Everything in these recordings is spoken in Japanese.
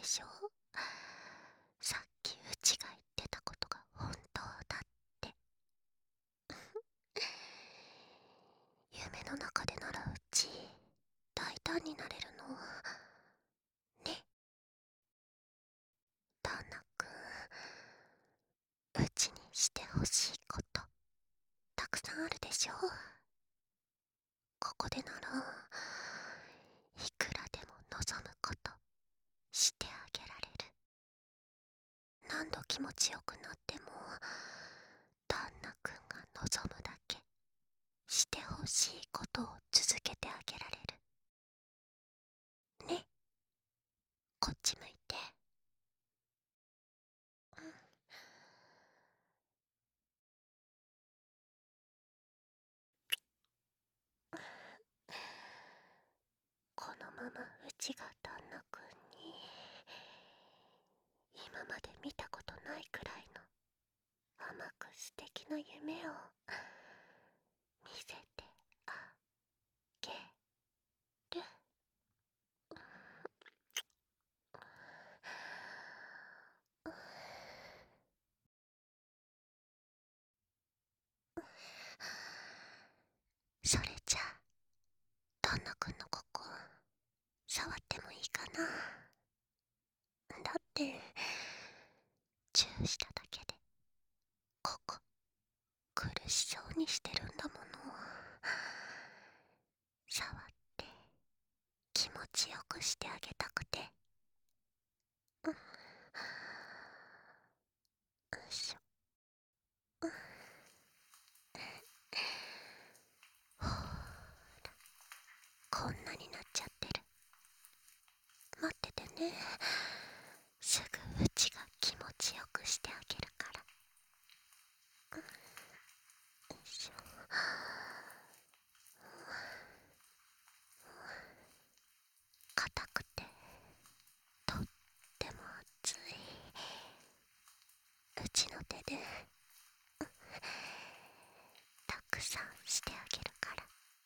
しょ。さっきうちが言ってたことが本当だって。夢の中でならうち大胆になれるのね。旦那くん、うちにしてほしいことたくさんあるでしょ。ここでならいくらでも望むことしてあげられる。何度気持ちよくなっても旦那くんが望むだけしてほしいことを続けてあげられるね。こっち向いて。このままうちが旦那くんに今まで見たことないくらいの甘く素敵な夢を見せてあげる。それじゃあ旦那くんのここ触ってもいいかな。だってチューしただけでここ苦しそうにしてるんだもの。触って気持ちよくしてあげたくて。よいしょ。ほら、こんなになっちゃってる。待っててね。すぐうちが気持ちよくしてあげるから。よいしょ。硬くてとっても熱いうちの手でたくさんしてあげるから。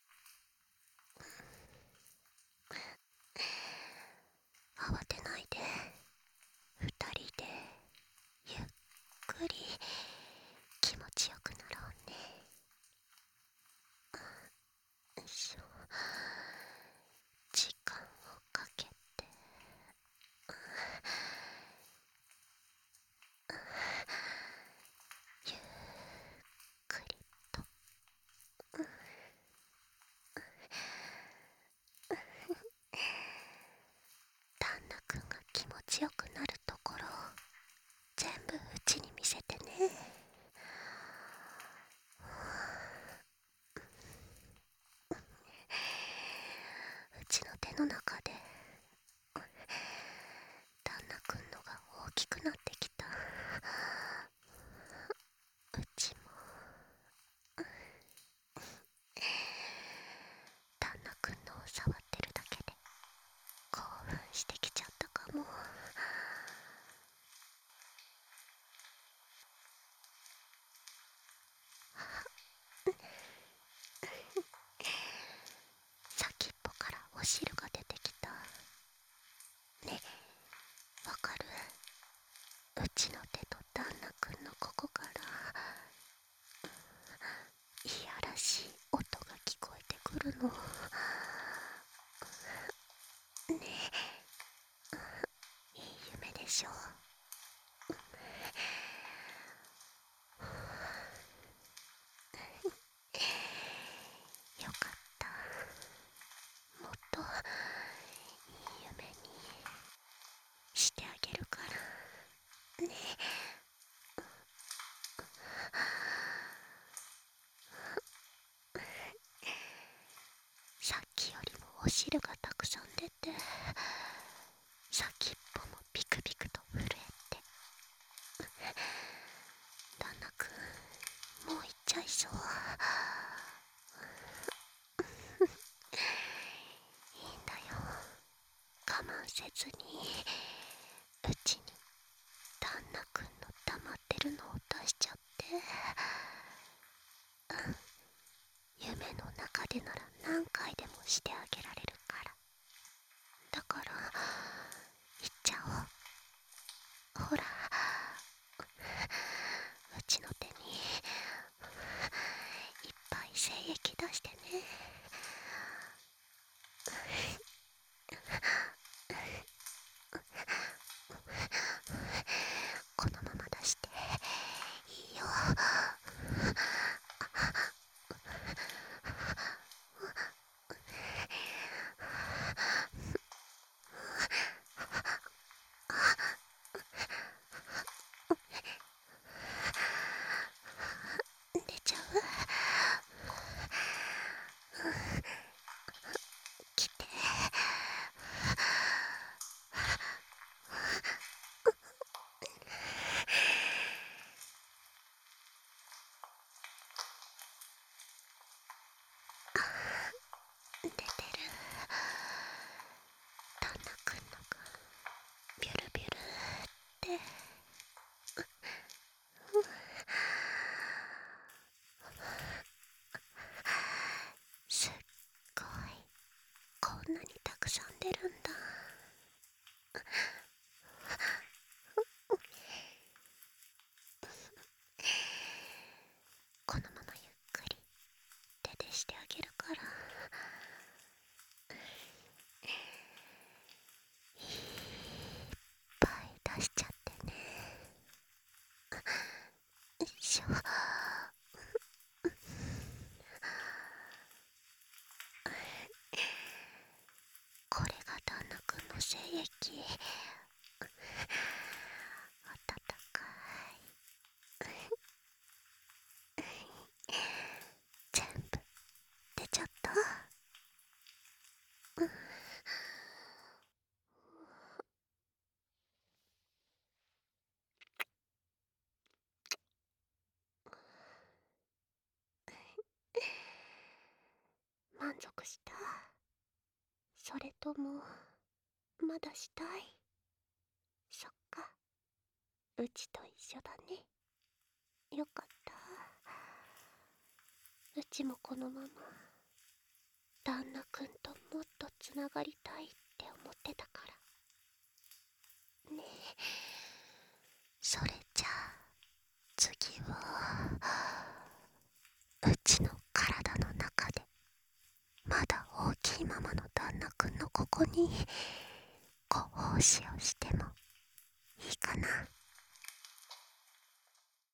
慌てないで二人でゆっくり気持ちよくなろうね。よいしょ。時間をかけてゆっくりと。旦那くんが気持ちよくなるところを全部うちに見せてね。うちの手の中で旦那くんのが大きくなってきた。うちも旦那くんのを触ってるだけで興奮してきちゃったかも。先っぽからお汁が出てきたね。わかる？うちの手と旦那くんのここからいやらしい音が聞こえてくるのね。いい夢でしょ。よかった。もっといい夢にしてあげるからね。さっきよりもお汁がたくさん出て先っぽもピクピクと震えて。旦那くんもう行っちゃいそう。いいんだよ、我慢せずにうちに旦那くんの溜まってるのを出しちゃって。夢の中でなら何回でもしてあげられるから。だからいっちゃおう。ほら、うちの手にいっぱい精液出してね。このまま出していいよ。出ちゃう。来て。出てる。旦那くんのビュルビュルってすっごい、こんなにたくさん出るんだ。このままゆっくり手でしてあげるから、いっぱい出しちゃってね。よいしょ。これが旦那くんの精液。あたたかい。全部出ちゃった。満足した？それともまだしたい？そっか、うちと一緒だね。よかった。うちもこのまま旦那くんともっとつながりたいって思ってたからね。え、それじゃあ次はうちの体の中でまだ大きいままの旦那くんのここにご奉仕をしてもいいかな。